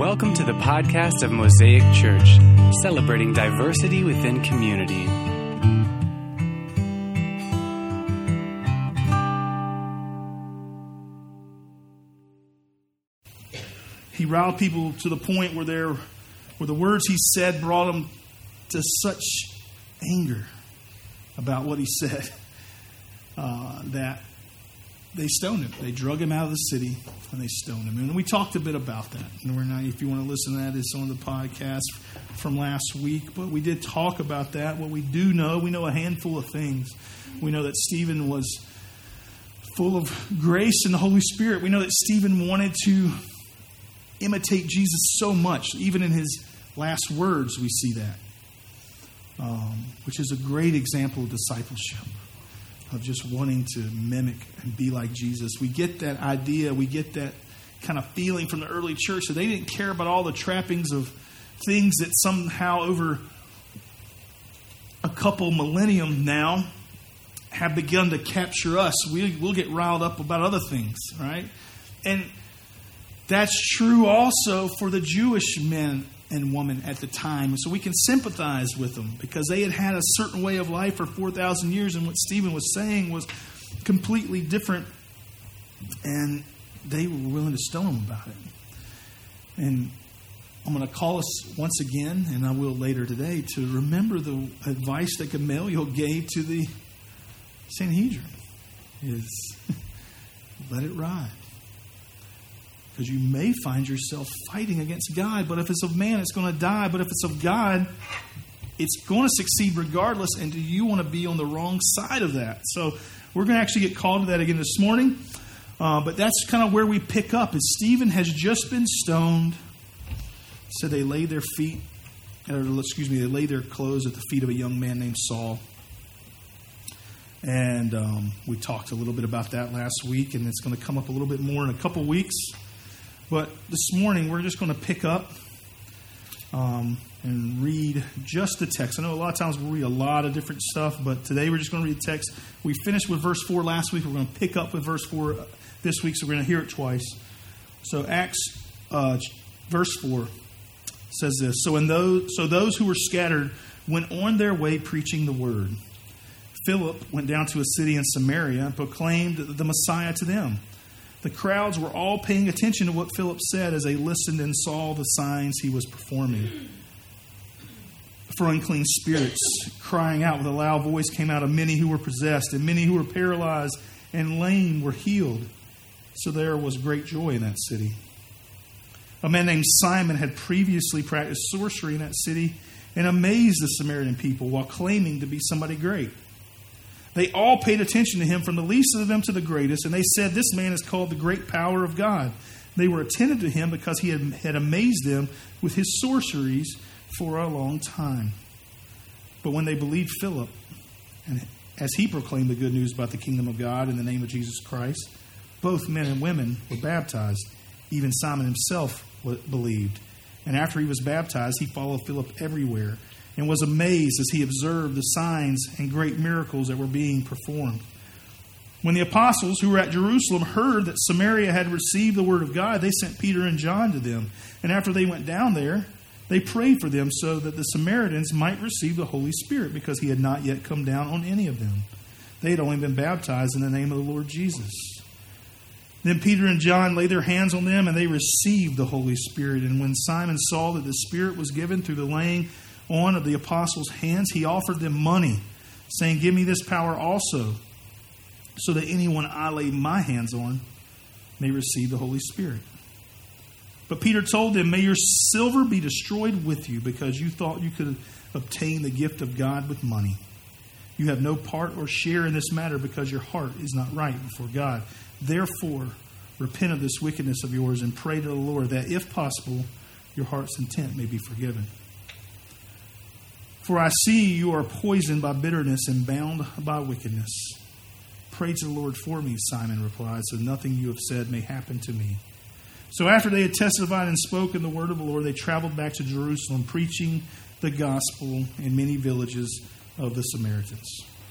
Welcome to the podcast of Mosaic Church, celebrating diversity within community. He riled people to the point where the words he said brought them to such anger about what he said that they stoned him. They drug him out of the city and they stoned him. And we talked a bit about that. And if you want to listen to that, it's on the podcast from last week. But we did talk about that. What we do know, we know a handful of things. We know that Stephen was full of grace and the Holy Spirit. We know that Stephen wanted to imitate Jesus so much. Even in his last words, we see that. Which is a great example of discipleship, of just wanting to mimic and be like Jesus. We get that idea, we get that kind of feeling from the early church that they didn't care about all the trappings of things that somehow over a couple millennium now have begun to capture us. We'll get riled up about other things, right? And that's true also for the Jewish men and women at the time. So we can sympathize with them because they had a certain way of life for 4,000 years, and what Stephen was saying was completely different, and they were willing to stone him about it. And I'm going to call us once again, and I will later today, to remember the advice that Gamaliel gave to the Sanhedrin is let it ride. Because you may find yourself fighting against God. But if it's of man, it's going to die. But if it's of God, it's going to succeed regardless. And do you want to be on the wrong side of that? So we're going to actually get called to that again this morning. But that's kind of where we pick up. Is Stephen has just been stoned. So they laid their they laid their clothes at the feet of a young man named Saul. And we talked a little bit about that last week. And it's going to come up a little bit more in a couple weeks. But this morning, we're just going to pick up and read just the text. I know a lot of times we'll read a lot of different stuff, but today we're just going to read the text. We finished with verse 4 last week. We're going to pick up with verse 4 this week, so we're going to hear it twice. So Acts verse 4 says this. So those who were scattered went on their way preaching the word. Philip went down to a city in Samaria and proclaimed the Messiah to them. The crowds were all paying attention to what Philip said as they listened and saw the signs he was performing. For unclean spirits, crying out with a loud voice, came out of many who were possessed, and many who were paralyzed and lame were healed. So there was great joy in that city. A man named Simon had previously practiced sorcery in that city and amazed the Samaritan people while claiming to be somebody great. They all paid attention to him, from the least of them to the greatest, and they said, "This man is called the great power of God." They were attentive to him because he had amazed them with his sorceries for a long time. But when they believed Philip, and as he proclaimed the good news about the kingdom of God in the name of Jesus Christ, both men and women were baptized. Even Simon himself believed. And after he was baptized, he followed Philip everywhere, and was amazed as he observed the signs and great miracles that were being performed. When the apostles who were at Jerusalem heard that Samaria had received the word of God, they sent Peter and John to them. And after they went down there, they prayed for them so that the Samaritans might receive the Holy Spirit, because he had not yet come down on any of them. They had only been baptized in the name of the Lord Jesus. Then Peter and John laid their hands on them, and they received the Holy Spirit. And when Simon saw that the Spirit was given through the laying on of the apostles' hands, he offered them money, saying, "Give me this power also, so that anyone I lay my hands on may receive the Holy Spirit." But Peter told them, "May your silver be destroyed with you, because you thought you could obtain the gift of God with money. You have no part or share in this matter, because your heart is not right before God. Therefore, repent of this wickedness of yours and pray to the Lord that, if possible, your heart's intent may be forgiven. For I see you are poisoned by bitterness and bound by wickedness." "Pray to the Lord for me," Simon replied, "so nothing you have said may happen to me." So after they had testified and spoken the word of the Lord, they traveled back to Jerusalem, preaching the gospel in many villages of the Samaritans.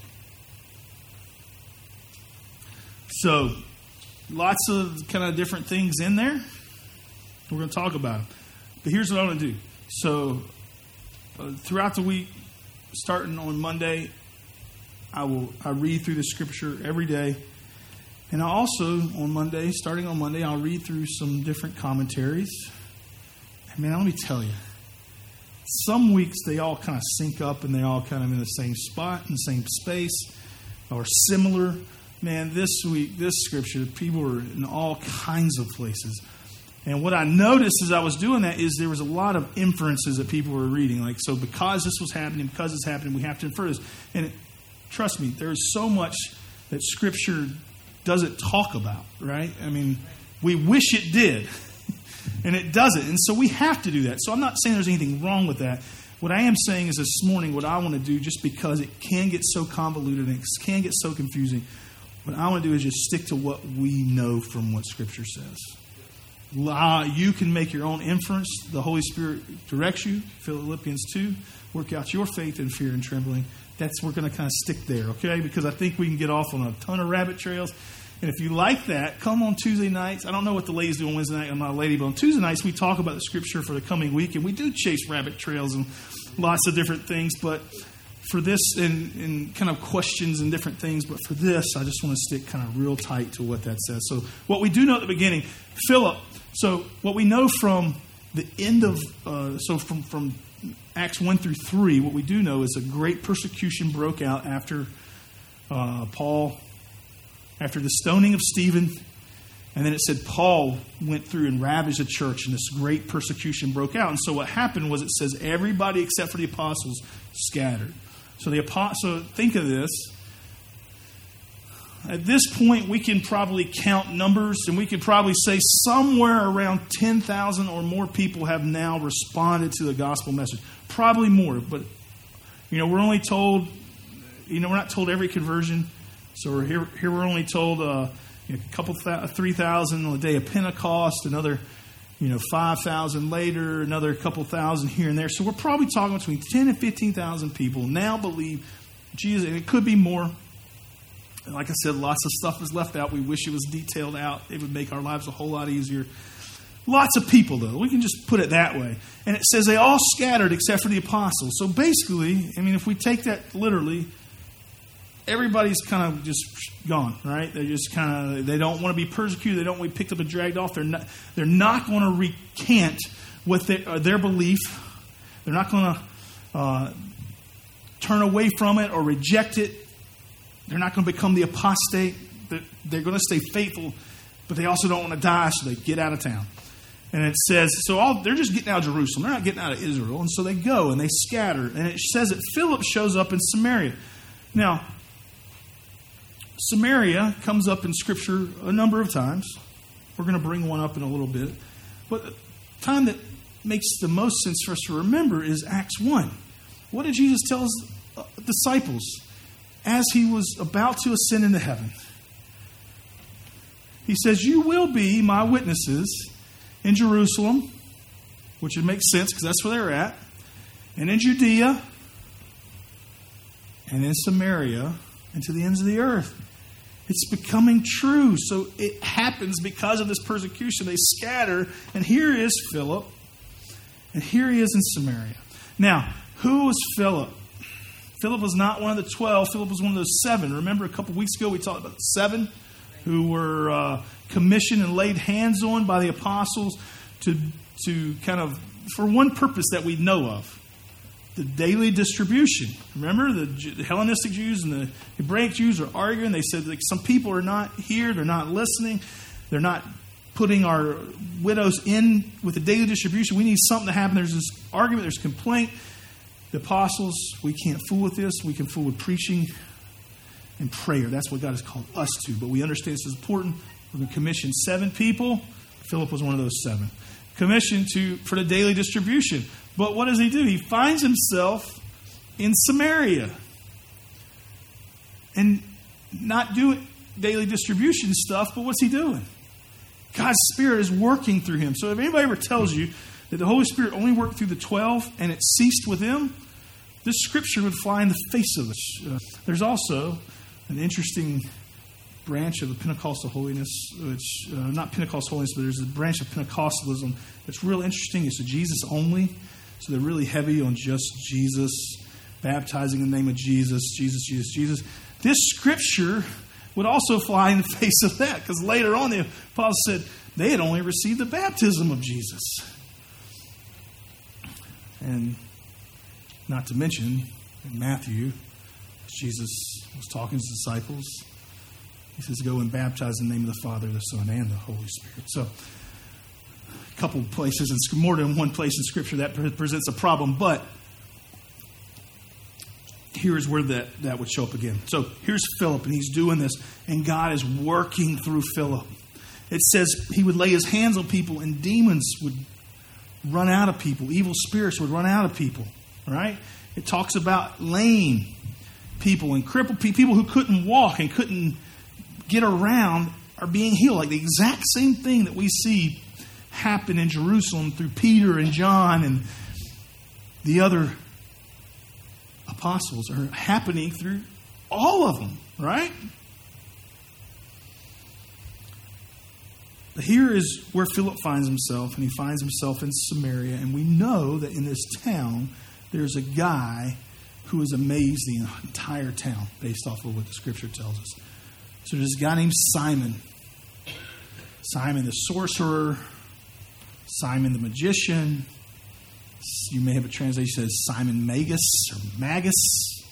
So, lots of kind of different things in there. We're going to talk about them. But here's what I'm going to do. So throughout the week, starting on Monday, I read through the scripture every day. And I also, starting on Monday, I'll read through some different commentaries. And man, let me tell you, some weeks they all kind of sync up and they all kind of in the same spot, in the same space, or similar. Man, this week, this scripture, people were in all kinds of places. And what I noticed as I was doing that is there was a lot of inferences that people were reading. Like, so because this was happening, because it's happening, we have to infer this. And trust me, there's so much that Scripture doesn't talk about, right? I mean, we wish it did, and it doesn't. And so we have to do that. So I'm not saying there's anything wrong with that. What I am saying is this morning, what I want to do, just because it can get so convoluted and it can get so confusing, what I want to do is just stick to what we know from what Scripture says. You can make your own inference. The Holy Spirit directs you. Philippians 2. Work out your faith in fear and trembling. We're going to kind of stick there, okay? Because I think we can get off on a ton of rabbit trails. And if you like that, come on Tuesday nights. I don't know what the ladies do on Wednesday night. I'm not a lady, but on Tuesday nights we talk about the Scripture for the coming week. And we do chase rabbit trails and lots of different things. But for this and kind of questions and different things. But for this, I just want to stick kind of real tight to what that says. So what we do know at the beginning, Philip. So what we know from the end of, from Acts 1 through 3, what we do know is a great persecution broke out after after the stoning of Stephen. And then it said Paul went through and ravaged the church, and this great persecution broke out. And so what happened was it says everybody except for the apostles scattered. So think of this. At this point, we can probably count numbers, and we could probably say somewhere around 10,000 or more people have now responded to the gospel message. Probably more, but we're only told. We're not told every conversion. So we're we're only told a couple 3,000 on the day of Pentecost, another 5,000 later, another couple thousand here and there. So we're probably talking between 10 and 15,000 people now believe Jesus, and it could be more. Like I said, lots of stuff is left out. We wish it was detailed out. It would make our lives a whole lot easier. Lots of people, though. We can just put it that way. And it says they all scattered except for the apostles. So basically, if we take that literally, everybody's kind of just gone, right? They just they don't want to be persecuted. They don't want to be picked up and dragged off. They're not going to recant what their belief. They're not going to turn away from it or reject it. They're not going to become the apostate. They're going to stay faithful, but they also don't want to die, so they get out of town. And it says, they're just getting out of Jerusalem. They're not getting out of Israel. And so they go and they scatter. And it says that Philip shows up in Samaria. Now, Samaria comes up in Scripture a number of times. We're going to bring one up in a little bit. But the time that makes the most sense for us to remember is Acts 1. What did Jesus tell his disciples as he was about to ascend into heaven? He says, "You will be my witnesses in Jerusalem," which would make sense because that's where they're at, "and in Judea, and in Samaria, and to the ends of the earth." It's becoming true. So it happens because of this persecution. They scatter, and here is Philip, and here he is in Samaria. Now, who was Philip? Philip was not one of the 12. Philip was one of those 7. Remember a couple weeks ago we talked about the 7 who were commissioned and laid hands on by the apostles to kind of, for one purpose that we know of, the daily distribution. Remember, the Hellenistic Jews and the Hebraic Jews are arguing. They said some people are not here. They're not listening. They're not putting our widows in with the daily distribution. We need something to happen. There's this argument. There's complaint. The apostles, we can't fool with this. We can fool with preaching and prayer. That's what God has called us to. But we understand this is important. We're going to commission 7 people. Philip was one of those 7. Commissioned for the daily distribution. But what does he do? He finds himself in Samaria. And not doing daily distribution stuff, but what's he doing? God's Spirit is working through him. So if anybody ever tells you that the Holy Spirit only worked through the 12 and it ceased with them, this scripture would fly in the face of us. There's also an interesting branch of the Pentecostal holiness, which, not Pentecostal holiness, but there's a branch of Pentecostalism that's real interesting. It's a Jesus only. So they're really heavy on just Jesus, baptizing in the name of Jesus, Jesus, Jesus, Jesus. This scripture would also fly in the face of that, because later on the apostle said they had only received the baptism of Jesus. And not to mention, in Matthew, Jesus was talking to his disciples. He says, go and baptize in the name of the Father, the Son, and the Holy Spirit. So, a couple of places, and more than one place in Scripture that presents a problem, but here's where that would show up again. So, here's Philip, and he's doing this, and God is working through Philip. It says he would lay his hands on people, and demons would run out of people. Evil spirits would run out of people. All right? It talks about lame people and crippled people who couldn't walk and couldn't get around are being healed. Like the exact same thing that we see happen in Jerusalem through Peter and John and the other apostles are happening through all of them, right? But here is where Philip finds himself, and he finds himself in Samaria, and we know that in this town there's a guy who has amazed the entire town based off of what the Scripture tells us. So there's a guy named Simon. Simon the sorcerer. Simon the magician. You may have a translation that says Simon Magus or Magus.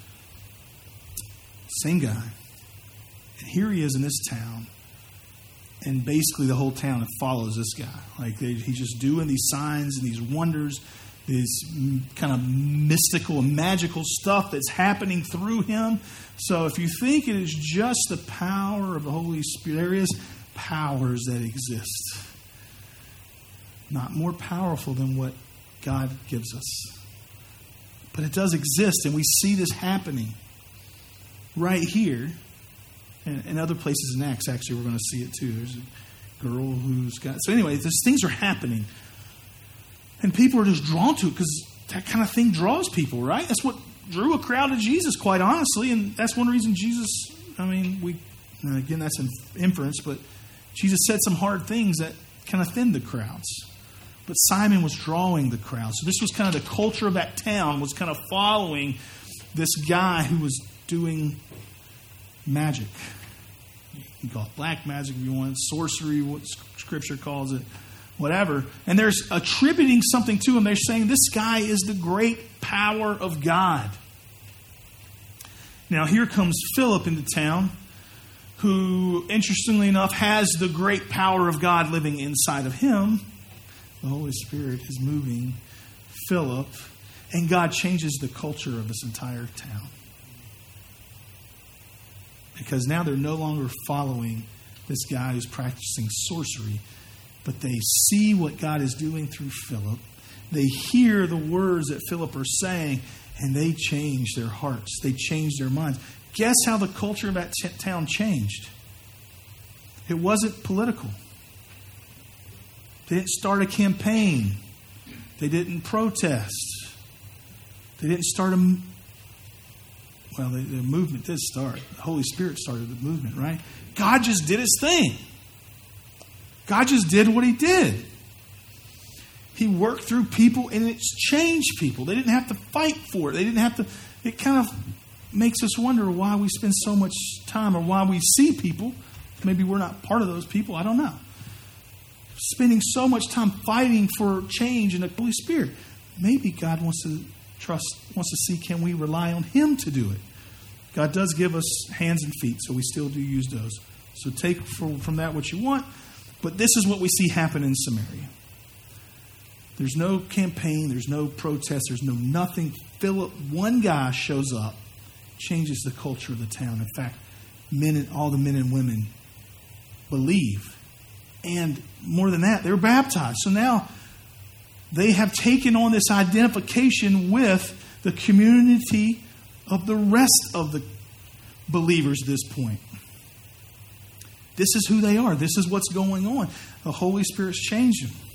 Same guy. And here he is in this town. And basically the whole town follows this guy. Like he's just doing these signs and these wonders, this kind of mystical and magical stuff that's happening through him. So if you think it is just the power of the Holy Spirit, there is powers that exist. Not more powerful than what God gives us. But it does exist, and we see this happening right here. And other places in Acts, actually, we're going to see it too. There's a girl who's got... So anyway, these things are happening. And people are just drawn to it because that kind of thing draws people, right? That's what drew a crowd to Jesus, quite honestly. And that's one reason Jesus... again, that's an inference, but Jesus said some hard things that kind of thinned the crowds. But Simon was drawing the crowd. So this was kind of the culture of that town, was kind of following this guy who was doing magic. You can call it black magic if you want, sorcery, what Scripture calls it, whatever. And they're attributing something to him. They're saying this guy is the great power of God. Now here comes Philip into town, who, interestingly enough, has the great power of God living inside of him. The Holy Spirit is moving Philip, and God changes the culture of this entire town. Because now they're no longer following this guy who's practicing sorcery, but they see what God is doing through Philip. They hear the words that Philip are saying, and they change their hearts. They change their minds. Guess how the culture of that town changed? It wasn't political. They didn't start a campaign. They didn't protest. They didn't start a... Well, the movement did start. The Holy Spirit started the movement, right? God just did His thing. God just did what He did. He worked through people, and it's changed people. They didn't have to fight for it. They didn't have to... It kind of makes us wonder why we spend so much time, or why we see people. Maybe we're not part of those people. I don't know. Spending so much time fighting for change in the Holy Spirit. Maybe God wants to see, can we rely on Him to do it? God does give us hands and feet, so we still do use those. So take from that what you want. But this is what we see happen in Samaria. There's no campaign, there's no protest, there's no nothing. Philip, one guy shows up, changes the culture of the town. In fact, all the men and women believe. And more than that, they're baptized. So now they have taken on this identification with the community of the rest of the believers at this point. This is who they are. This is what's going on. The Holy Spirit's changing them.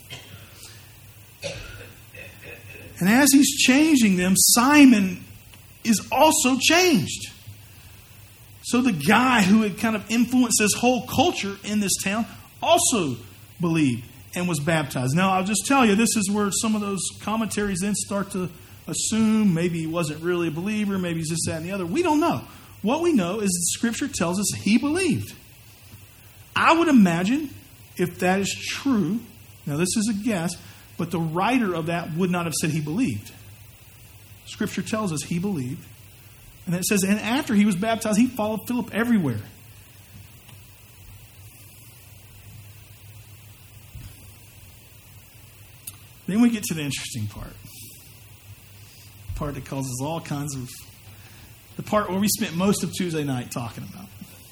And as He's changing them, Simon is also changed. So the guy who had kind of influenced this whole culture in this town also believed and was baptized. Now, I'll just tell you, this is where some of those commentaries then start to assume maybe he wasn't really a believer, maybe he's this, that, and the other. We don't know. What we know is the Scripture tells us he believed. I would imagine if that is true, now this is a guess, but the writer of that would not have said he believed. Scripture tells us he believed. And it says, and after he was baptized, he followed Philip everywhere. Then we get to the interesting part. The part that causes all kinds of... The part where we spent most of Tuesday night talking about.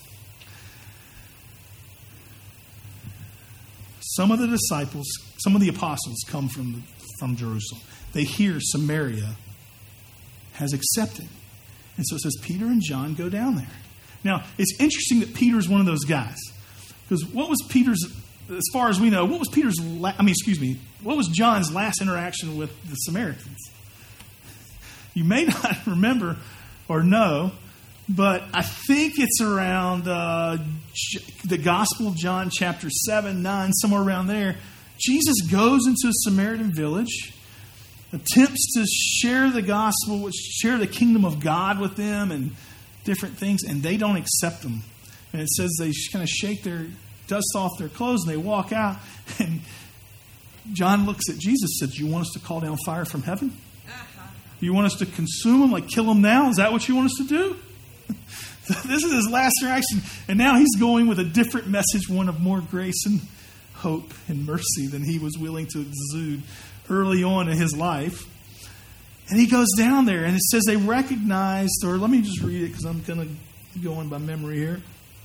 Some of the disciples, some of the apostles come from Jerusalem. They hear Samaria has accepted. And so it says Peter and John go down there. Now, it's interesting that Peter's one of those guys. Because what was Peter's, as far as we know, what was John's last interaction with the Samaritans? You may not remember or know, but I think it's around the Gospel of John chapter 7, 9, somewhere around there. Jesus goes into a Samaritan village, attempts to share the gospel, share the kingdom of God with them and different things, and they don't accept them. And it says they kind of shake their dust off their clothes and they walk out. And John looks at Jesus and says, "You want us to call down fire from heaven? You want us to consume them, like kill them now? Is that what you want us to do?" This is his last interaction. And now he's going with a different message, one of more grace and hope and mercy than he was willing to exude early on in his life. And he goes down there, and it says they recognized, or let me just read it because I'm going to go on by memory here.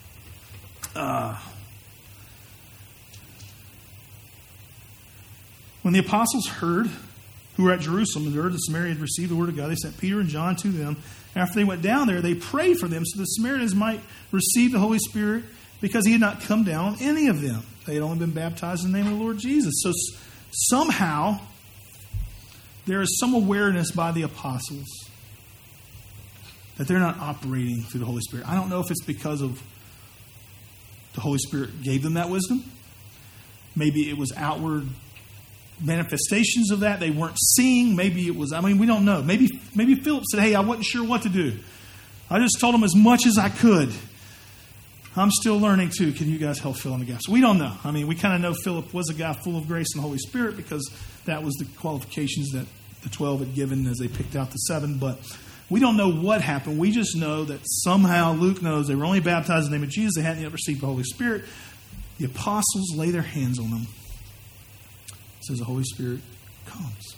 When the apostles who were at Jerusalem, and heard that Samaria had received the word of God, they sent Peter and John to them. After they went down there, they prayed for them so the Samaritans might receive the Holy Spirit, because he had not come down on any of them. They had only been baptized in the name of the Lord Jesus. So somehow, there is some awareness by the apostles that they're not operating through the Holy Spirit. I don't know if it's because of the Holy Spirit gave them that wisdom. Maybe it was outward manifestations of that they weren't seeing. Maybe it was, we don't know. Maybe Philip said, "Hey, I wasn't sure what to do. I just told them as much as I could. I'm still learning too. Can you guys help fill in the gaps?" We don't know. We kind of know Philip was a guy full of grace and the Holy Spirit because that was the qualifications that the 12 had given as they picked out the 7. But we don't know what happened. We just know that somehow Luke knows they were only baptized in the name of Jesus. They hadn't yet received the Holy Spirit. The apostles lay their hands on them. It says the Holy Spirit comes.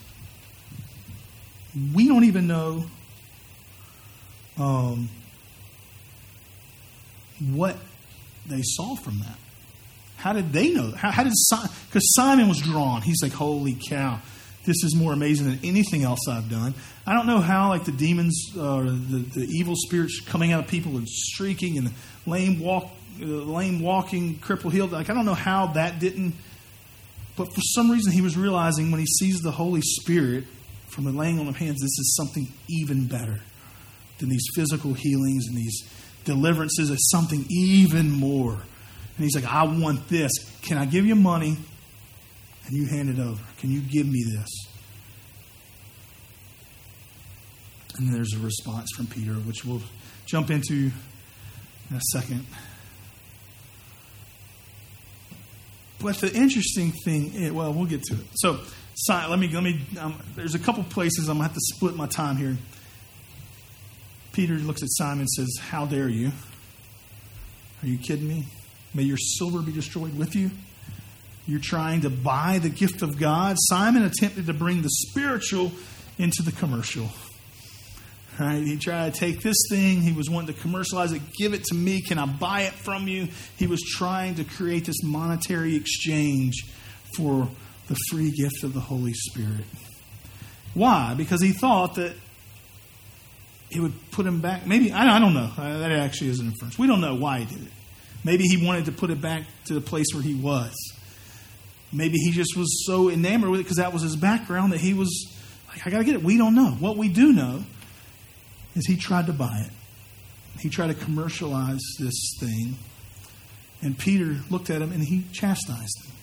We don't even know what they saw from that. How did they know? How did Simon? Because Simon was drawn. He's like, "Holy cow, this is more amazing than anything else I've done." I don't know how, like the demons or the evil spirits coming out of people and streaking and lame walking, cripple healed. Like, I don't know how that didn't. But for some reason, he was realizing when he sees the Holy Spirit from the laying on of hands, this is something even better than these physical healings and these deliverances. It's something even more. And he's like, "I want this. Can I give you money and you hand it over? Can you give me this?" And there's a response from Peter, which we'll jump into in a second. But the interesting thing, we'll get to it. So, there's a couple places I'm going to have to split my time here. Peter looks at Simon and says, "How dare you? Are you kidding me? May your silver be destroyed with you. You're trying to buy the gift of God." Simon attempted to bring the spiritual into the commercial. Right? He tried to take this thing. He was wanting to commercialize it. "Give it to me. Can I buy it from you?" He was trying to create this monetary exchange for the free gift of the Holy Spirit. Why? Because he thought that it would put him back. Maybe, I don't know. That actually is an inference. We don't know why he did it. Maybe he wanted to put it back to the place where he was. Maybe he just was so enamored with it because that was his background that he was like, "I got to get it." We don't know. What we do know is he tried to buy it. He tried to commercialize this thing. And Peter looked at him and he chastised him.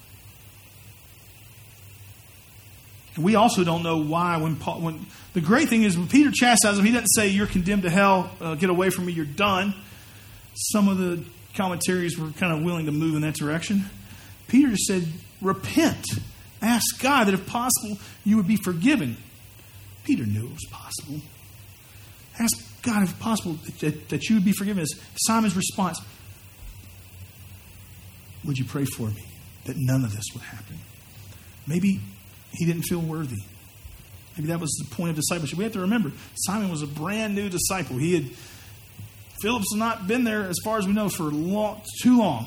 And we also don't know why when the great thing is when Peter chastised him, he doesn't say, "You're condemned to hell, get away from me, you're done." Some of the commentaries were kind of willing to move in that direction. Peter just said, "Repent. Ask God that if possible, you would be forgiven." Peter knew it was possible. Ask God if possible that you would be forgiven. Simon's response, "Would you pray for me that none of this would happen?" Maybe he didn't feel worthy. Maybe that was the point of discipleship. We have to remember, Simon was a brand new disciple. Philip's not been there, as far as we know, for too long.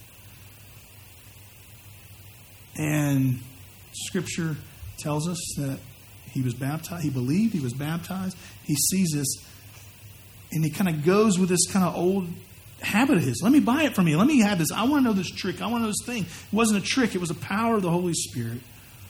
And Scripture tells us that he was baptized. He believed. He was baptized. He sees this, and he kind of goes with this kind of old habit of his. Let me buy it from you. Let me have this. I want to know this trick. I want to know this thing. It wasn't a trick. It was a power of the Holy Spirit.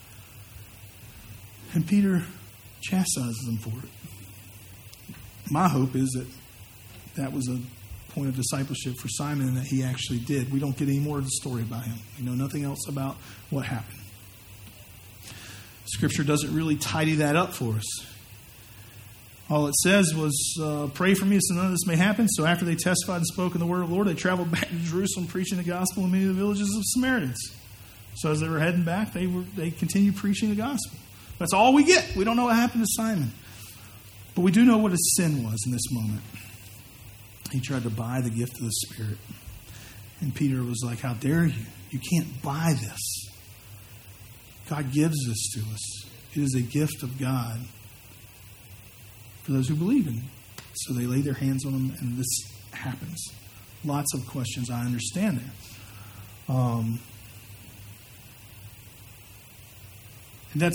And Peter chastises him for it. My hope is that was a point of discipleship for Simon and that he actually did. We don't get any more of the story about him. We know nothing else about what happened. Scripture doesn't really tidy that up for us. All it says was, "Pray for me so none of this may happen." So after they testified and spoke in the word of the Lord, they traveled back to Jerusalem preaching the gospel in many of the villages of Samaritans. So as they were heading back, they continued preaching the gospel. That's all we get. We don't know what happened to Simon. But we do know what his sin was in this moment. He tried to buy the gift of the Spirit. And Peter was like, "How dare you? You can't buy this. God gives this to us. It is a gift of God for those who believe in Him." So they lay their hands on him, and this happens. Lots of questions, I understand there. And that's...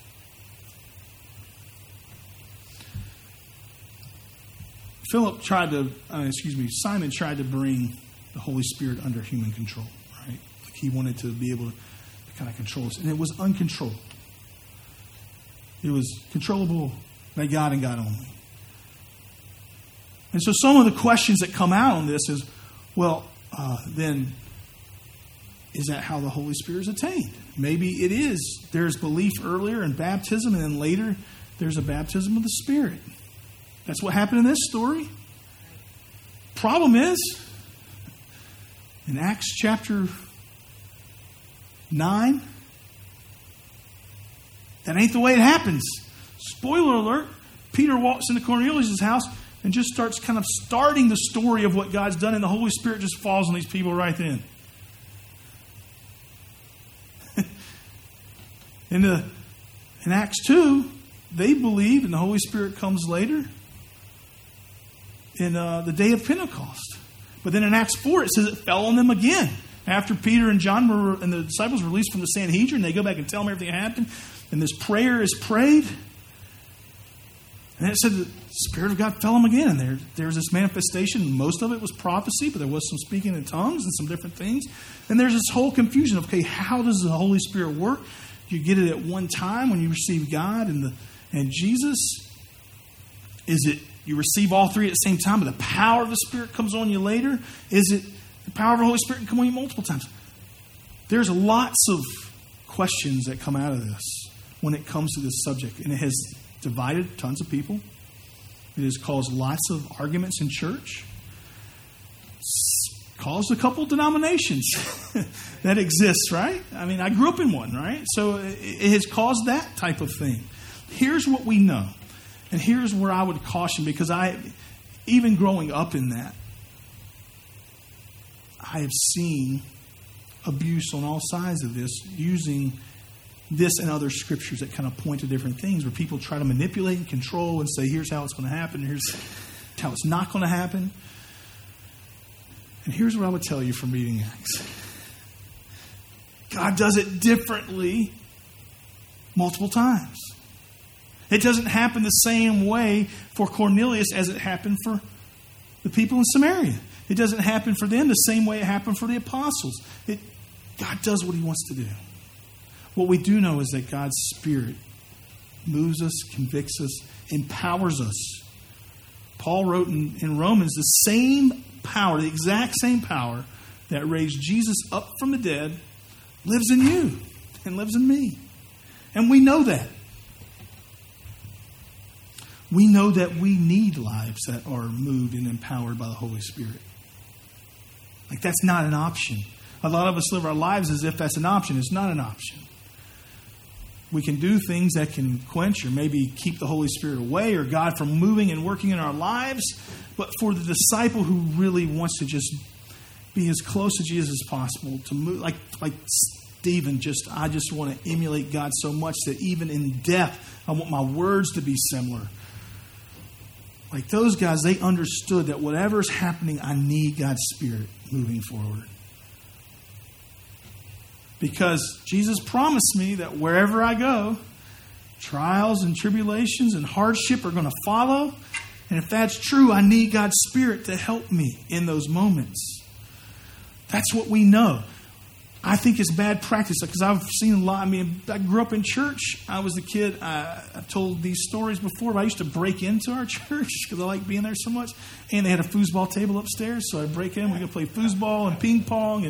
Simon tried to bring the Holy Spirit under human control, right? Like he wanted to be able to kind of control us. And it was uncontrollable. It was controllable by God and God only. And so some of the questions that come out on this is, then is that how the Holy Spirit is attained? Maybe it is. There's belief earlier in baptism, and then later there's a baptism of the Spirit. That's what happened in this story. Problem is, in Acts chapter 9, that ain't the way it happens. Spoiler alert, Peter walks into Cornelius' house and just starts kind of starting the story of what God's done, and the Holy Spirit just falls on these people right then. In Acts 2, they believe, and the Holy Spirit comes later in the day of Pentecost. But then in Acts 4, it says it fell on them again. After Peter and John and the disciples were released from the Sanhedrin, they go back and tell them everything that happened. And this prayer is prayed. And it said the Spirit of God fell on them again. And there's this manifestation. Most of it was prophecy, but there was some speaking in tongues and some different things. And there's this whole confusion of, okay, how does the Holy Spirit work? You get it at one time when you receive God and Jesus. Is it you receive all three at the same time, but the power of the Spirit comes on you later? Is it the power of the Holy Spirit can come on you multiple times? There's lots of questions that come out of this when it comes to this subject. And it has divided tons of people. It has caused lots of arguments in church. It's caused a couple denominations that exist, right? I mean, I grew up in one, right? So it has caused that type of thing. Here's what we know. And here's where I would caution, because even growing up in that, I have seen abuse on all sides of this, using this and other scriptures that kind of point to different things, where people try to manipulate and control and say, here's how it's going to happen, here's how it's not going to happen. And here's what I would tell you from reading Acts. God does it differently multiple times. It doesn't happen the same way for Cornelius as it happened for the people in Samaria. It doesn't happen for them the same way it happened for the apostles. God does what He wants to do. What we do know is that God's Spirit moves us, convicts us, empowers us Paul wrote in Romans, the same power, the exact same power that raised Jesus up from the dead lives in you and lives in me. And we know that. We know that we need lives that are moved and empowered by the Holy Spirit. Like, that's not an option. A lot of us live our lives as if that's an option. It's not an option. We can do things that can quench or maybe keep the Holy Spirit away or God from moving and working in our lives. But for the disciple who really wants to just be as close to Jesus as possible, to move like Stephen, I just want to emulate God so much that even in death, I want my words to be similar. Like those guys, they understood that whatever's happening, I need God's Spirit moving forward. Because Jesus promised me that wherever I go, trials and tribulations and hardship are going to follow. And if that's true, I need God's Spirit to help me in those moments. That's what we know. I think it's bad practice because I've seen a lot. I mean, I grew up in church. I was a kid. I've told these stories before, but I used to break into our church because I liked being there so much. And they had a foosball table upstairs, so I'd break in. We could play foosball and ping pong.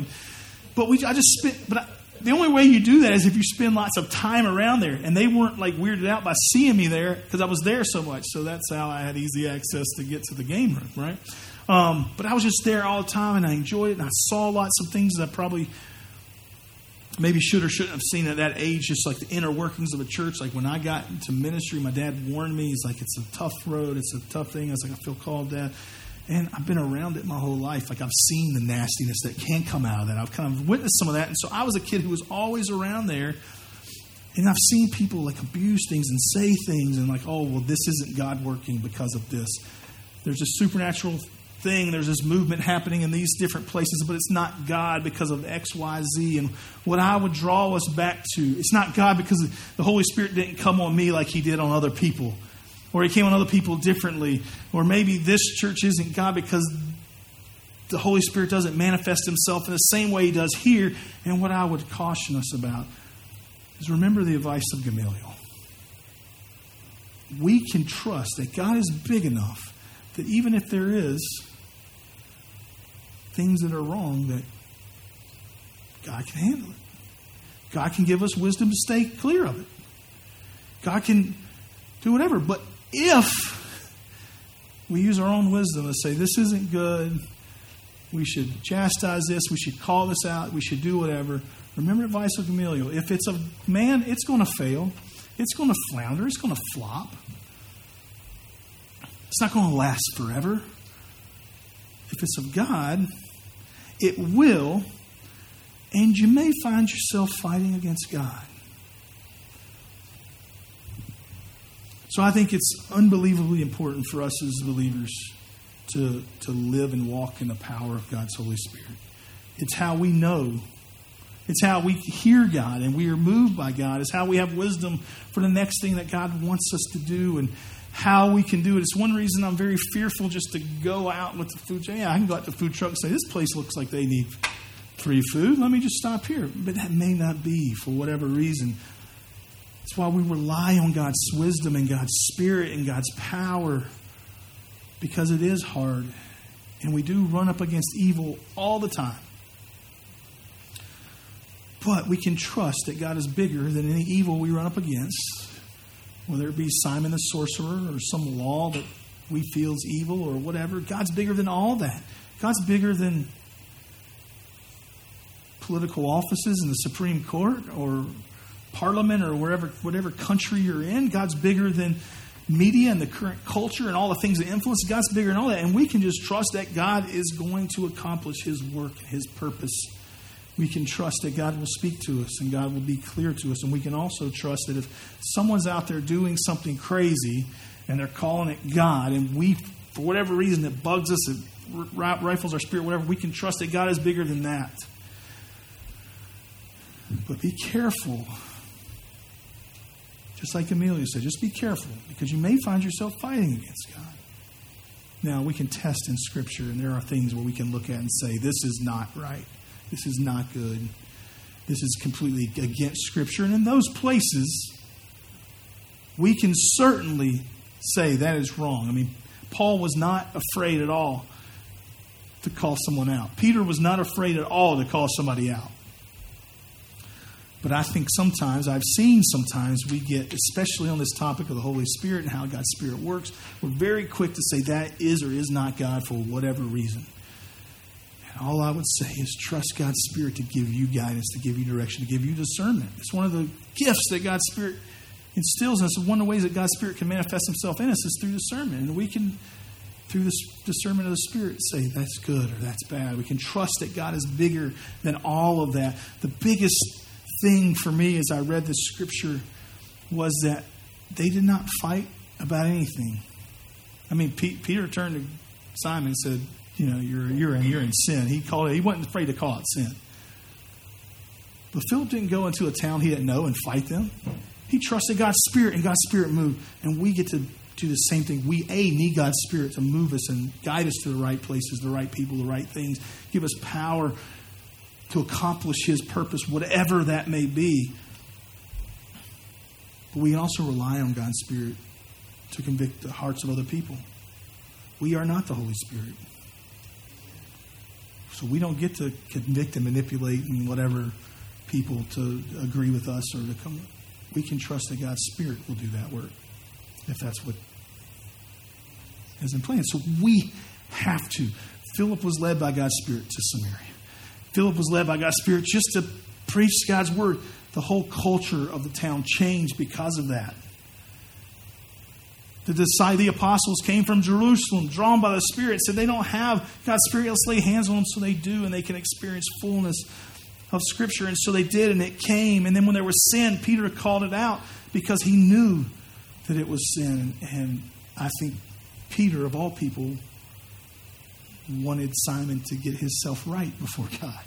The only way you do that is if you spend lots of time around there. And they weren't like weirded out by seeing me there because I was there so much. So that's how I had easy access to get to the game room, right? But I was just there all the time, and I enjoyed it. And I saw lots of things that I probably maybe should or shouldn't have seen at that age, just like the inner workings of a church. Like when I got into ministry, my dad warned me. He's like, it's a tough road. It's a tough thing. I was like, I feel called, Dad. And I've been around it my whole life. Like I've seen the nastiness that can come out of that. I've kind of witnessed some of that. And so I was a kid who was always around there. And I've seen people like abuse things and say things and like, oh, well, this isn't God working because of this. There's a supernatural thing. There's this movement happening in these different places, but it's not God because of X, Y, Z. And what I would draw us back to, it's not God because the Holy Spirit didn't come on me like he did on other people. Or he came on other people differently. Or maybe this church isn't God because the Holy Spirit doesn't manifest himself in the same way he does here. And what I would caution us about is remember the advice of Gamaliel. We can trust that God is big enough that even if there is things that are wrong, that God can handle it. God can give us wisdom to stay clear of it. God can do whatever. But if we use our own wisdom to say, this isn't good, we should chastise this, we should call this out, we should do whatever. Remember the advice of Gamaliel. If it's of man, it's going to fail. It's going to flounder. It's going to flop. It's not going to last forever. If it's of God, it will, and you may find yourself fighting against God. So I think it's unbelievably important for us as believers to live and walk in the power of God's Holy Spirit. It's how we know. It's how we hear God and we are moved by God. It's how we have wisdom for the next thing that God wants us to do and how we can do it. It's one reason I'm very fearful just to go out with the food truck. Yeah, I can go out to the food truck and say, this place looks like they need free food. Let me just stop here. But that may not be for whatever reason. That's why we rely on God's wisdom and God's Spirit and God's power, because it is hard. And we do run up against evil all the time. But we can trust that God is bigger than any evil we run up against, whether it be Simon the sorcerer or some law that we feel is evil or whatever. God's bigger than all that. God's bigger than political offices in the Supreme Court or Parliament or whatever country you're in. God's bigger than media and the current culture and all the things that influence. God's bigger than all that. And we can just trust that God is going to accomplish his work, his purpose. We can trust that God will speak to us and God will be clear to us. And we can also trust that if someone's out there doing something crazy and they're calling it God, and we, for whatever reason, it bugs us, it rifles our spirit, whatever, we can trust that God is bigger than that. But be careful. Just like Amelia said, just be careful, because you may find yourself fighting against God. Now, we can test in Scripture, and there are things where we can look at and say, this is not right. This is not good. This is completely against Scripture. And in those places, we can certainly say that is wrong. I mean, Paul was not afraid at all to call someone out. Peter was not afraid at all to call somebody out. But I think I've seen sometimes we get, especially on this topic of the Holy Spirit and how God's Spirit works, we're very quick to say that is or is not God for whatever reason. And all I would say is trust God's Spirit to give you guidance, to give you direction, to give you discernment. It's one of the gifts that God's Spirit instills in us. One of the ways that God's Spirit can manifest Himself in us is through discernment. And we can, through this discernment of the Spirit, say that's good or that's bad. We can trust that God is bigger than all of that. The biggest thing for me as I read this scripture was that they did not fight about anything. I mean, Peter turned to Simon and said, you're in sin. He wasn't afraid to call it sin. But Philip didn't go into a town he didn't know and fight them. He trusted God's Spirit, and God's Spirit moved. And we get to do the same thing. We need God's Spirit to move us and guide us to the right places, the right people, the right things. Give us power to accomplish His purpose, whatever that may be. But we can also rely on God's Spirit to convict the hearts of other people. We are not the Holy Spirit. So we don't get to convict and manipulate and whatever people to agree with us or to come. We can trust that God's Spirit will do that work if that's what is in plan. So we have to. Philip was led by God's Spirit to Samaria. Philip was led by God's Spirit just to preach God's word. The whole culture of the town changed because of that. The apostles came from Jerusalem, drawn by the Spirit, said they don't have God's Spirit. Let's lay hands on them, so they do, and they can experience fullness of Scripture. And so they did, and it came. And then when there was sin, Peter called it out because he knew that it was sin. And I think Peter, of all people, wanted Simon to get himself right before God.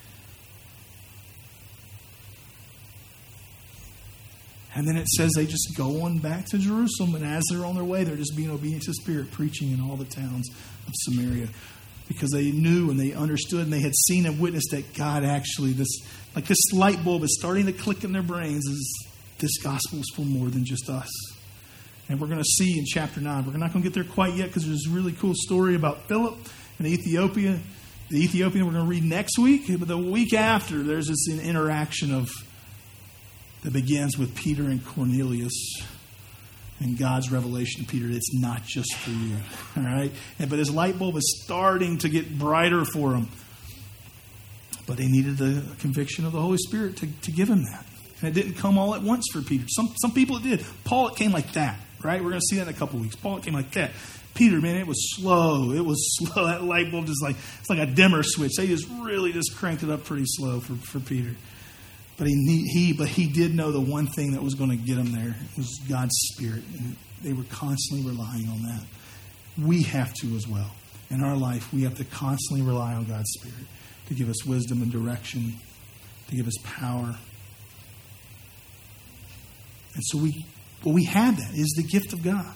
And then it says they just go on back to Jerusalem, and as they're on their way, they're just being obedient to the Spirit, preaching in all the towns of Samaria. Because they knew and they understood and they had seen and witnessed that God actually, this light bulb is starting to click in their brains, is this gospel is for more than just us. And we're going to see in chapter 9. We're not going to get there quite yet because there's a really cool story about Philip and Ethiopia. The Ethiopian we're going to read next week. But the week after, there's this interaction that begins with Peter and Cornelius and God's revelation to Peter. It's not just for you. All right? But his light bulb is starting to get brighter for him. But they needed the conviction of the Holy Spirit to give him that. And it didn't come all at once for Peter. Some people it did. Paul, it came like that. Right? We're going to see that in a couple weeks. Paul, it came like that. Peter, man, it was slow. It was slow. That light bulb is it's like a dimmer switch. They just really cranked it up pretty slow for Peter. But he did know the one thing that was going to get him there was God's Spirit. And they were constantly relying on that. We have to as well. In our life, we have to constantly rely on God's Spirit to give us wisdom and direction, to give us power. And so we have that. It is the gift of God.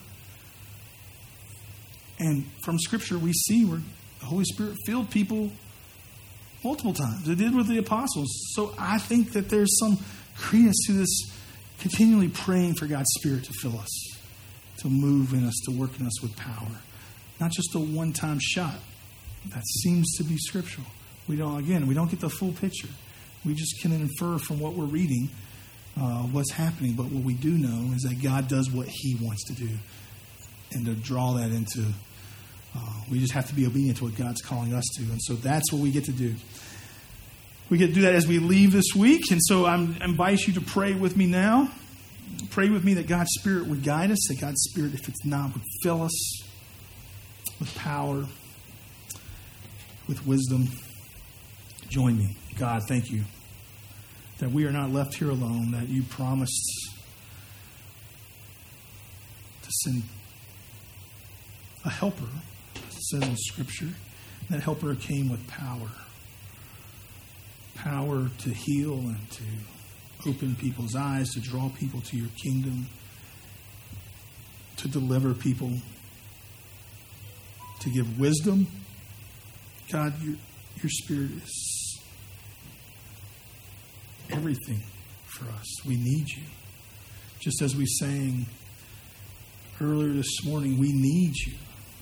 And from Scripture, we see where the Holy Spirit filled people multiple times. It did with the apostles. So I think that there's some credence to this continually praying for God's Spirit to fill us, to move in us, to work in us with power. Not just a one-time shot. That seems to be scriptural. We don't get the full picture. We just can infer from what we're reading what's happening. But what we do know is that God does what He wants to do. And to draw that into, we just have to be obedient to what God's calling us to. And so that's what we get to do. We get to do that as we leave this week. And so I invite you to pray with me now. Pray with me that God's Spirit would guide us, that God's Spirit, if it's not, would fill us with power, with wisdom. Join me. God, thank you that we are not left here alone, that you promised to send a helper, as it says in Scripture. That helper came with power. Power to heal and to open people's eyes, to draw people to your kingdom, to deliver people, to give wisdom. God, your Spirit is everything for us. We need you. Just as we sang earlier this morning, we need you.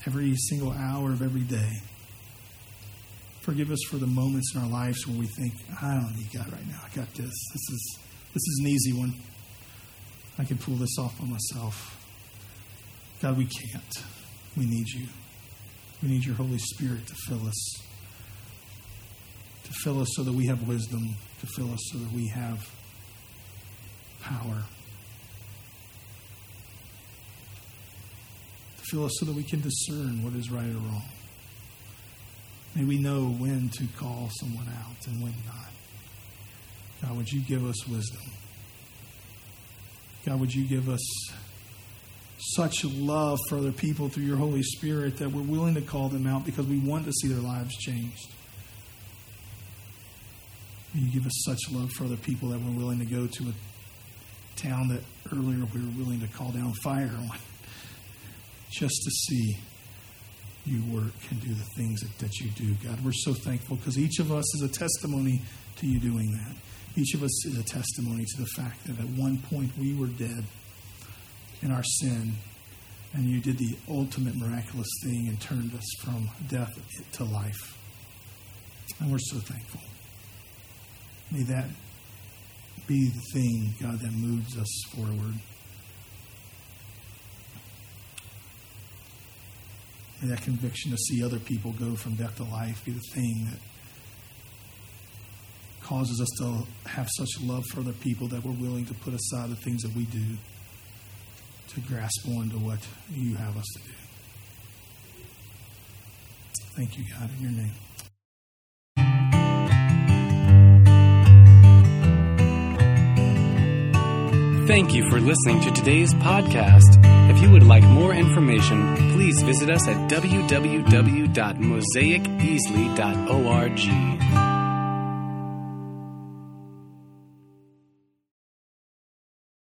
every single hour of every day. Forgive us for the moments in our lives where we think, I don't need God right now. I got this. This is an easy one. I can pull this off by myself. God, we can't. We need you. We need your Holy Spirit to fill us. To fill us so that we have wisdom. To fill us so that we have power. To fill us so that we can discern what is right or wrong. May we know when to call someone out and when not. God, would you give us wisdom? God, would you give us such love for other people through your Holy Spirit that we're willing to call them out because we want to see their lives changed. May you give us such love for other people that we're willing to go to a town that earlier we were willing to call down fire on just to see you work and do the things that you do. God, we're so thankful because each of us is a testimony to you doing that. Each of us is a testimony to the fact that at one point we were dead in our sin, and you did the ultimate miraculous thing and turned us from death to life. And we're so thankful. May that be the thing, God, that moves us forward. May that conviction to see other people go from death to life be the thing that causes us to have such love for other people that we're willing to put aside the things that we do to grasp on to what you have us to do. Thank you, God, in your name. Thank you for listening to today's podcast. If you would like more information, please visit us at www.mosaiceasley.org.